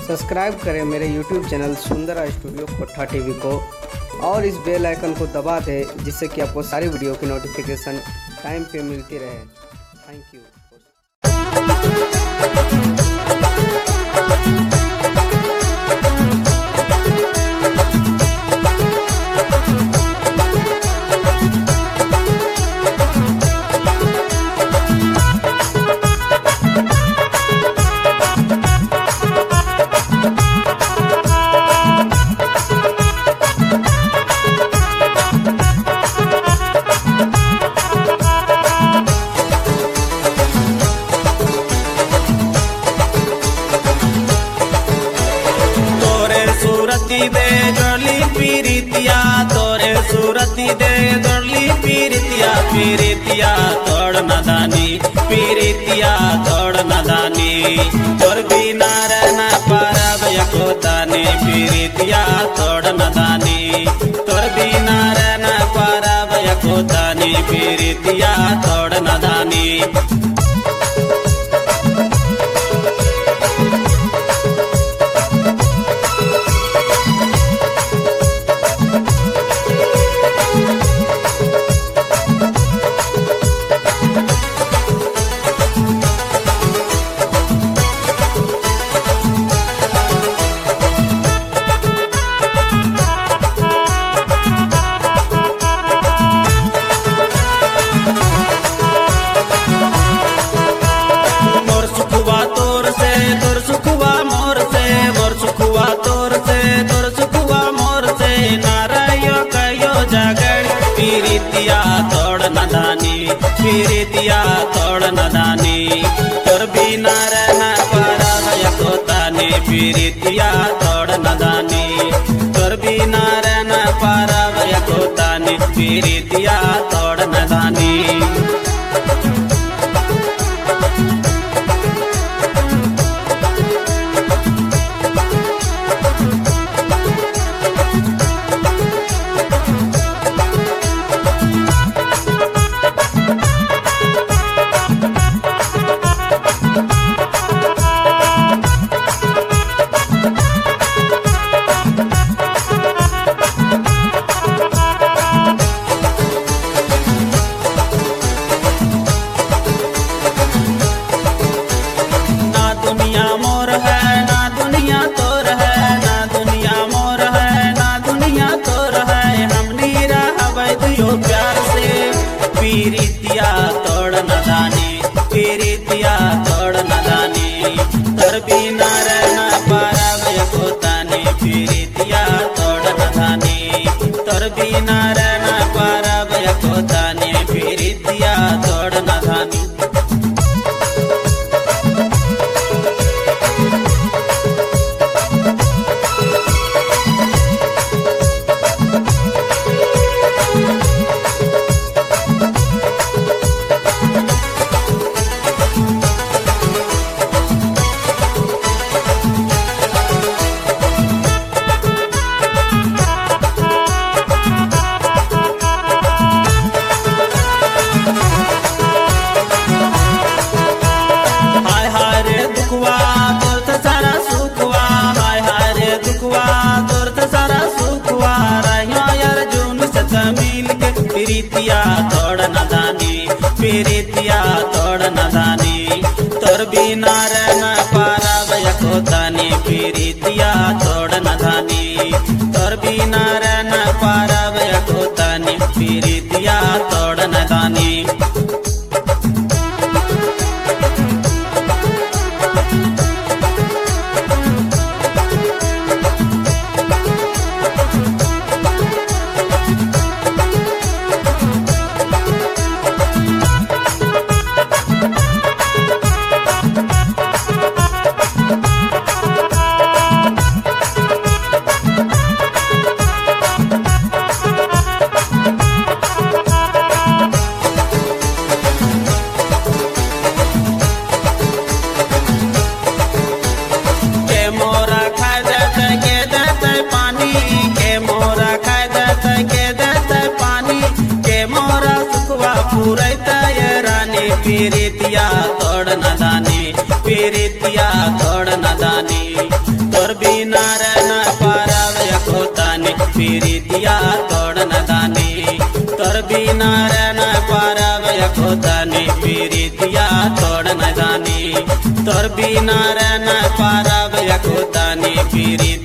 Subscribe करें मेरे YouTube channel Sundara studio Kotha TV को और इस बेल आइकन को दबा दें जिससे कि आपको सारी वीडियो की नोटिफिकेशन टाइम पे मिलती रहे। Thank you. दे जोड़ली पीरितिया तोरे सूरती दे जोड़ली पीरितिया पीरितिया तोड़ नदानी पीरितिया तोड़ नदानी तोर बिना रहना पारब यको तानी पीरितिया तोड़ नदानी तोर बिना रहना पारब यको तानी पीरितिया तोड़ नदानी। पीरितिया तोड़ नदानी पीरितिया तोड़ नदानी तोर बिना रहना पारब यको तानी पीरितिया तोड़ नदानी तोर बिना रहना पारब यको तानी पीरितिया तोड़ नदानी। पीरितिया तोड़ नदानी पीरितिया तोड़ नदानी तोर बिना रहना पारब यको तानी पीरितिया तोड़ नदानी तोर बिना रहना पारब यको तानी पीरितिया तोड़ नदानी। पीरितिया तोड़ नदानी पीरितिया तोड़ नदानी तोर बिना रहना पारब यको तानी पीरितिया तोड़ नदानी तोर बिना रहना पारब यको तानी पीरितिया तोड़ नदानी। पीरितिया तोड़ नदानी पीरितिया तोड़ नदानी। प्रीतिया तोड़ न दानी तोर बिना रह न पारब एको तनी प्रीतिया तोड़ न दानी तोर बिना रह न पारब एको तनी प्रीति